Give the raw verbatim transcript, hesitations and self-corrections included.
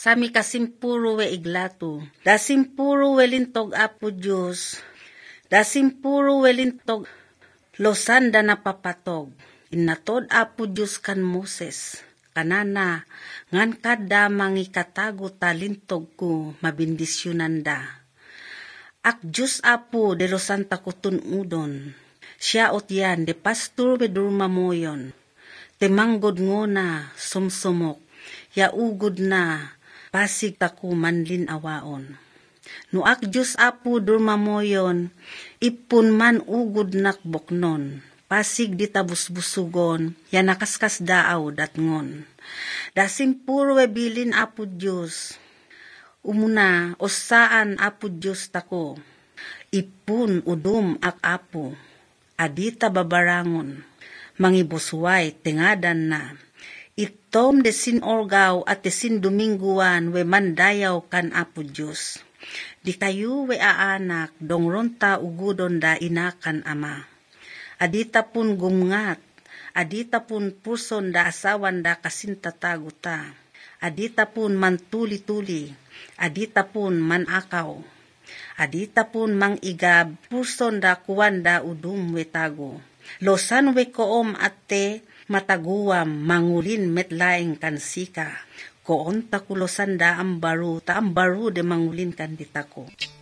sami kasimpuro we iglato. Dasimpuro we lintog Apo Diyos. Dasimpuro we lintog losanda na papatog. Inatod Apo Diyos kan Moses. Kanana, ngan kada mangikatago talintog ko mabindisyonan da. Ak Diyos Apo de losanta kutun udon. Siya ot yan de pastor we durmamoyon. Temanggod ngona sumsumok. Ya ugod na pasig taku manlin awaon. No ak Diyos Apo durmamoyon, ipun man ugod nakboknon. Pasig di tabusbusugon, ya nakaskas daaw datngon. Dasimpuro we bilin Apo Diyos. Umuna, osaan Apo Diyos tako. Ipun udum ak Apo. Adita babarangon. Mangibusway tengadan na. Itom de sin orgaw at de sin dominguan we mandayaw kan Apo Diyos. Di kayo we aanak dongronta ugudon da inakan ama. Adita pun gumngat, adita pun puson da asawan da kasintataguta. Adita pun mantuli-tuli, adita pun manakaw. Adita pun mangigab, puson da kuwanda udum wetago. Losan we koom atte mataguam mangulin metlaing kansika. Koon takulosan da ambaru, ta ambaru de mangulin kan ditako.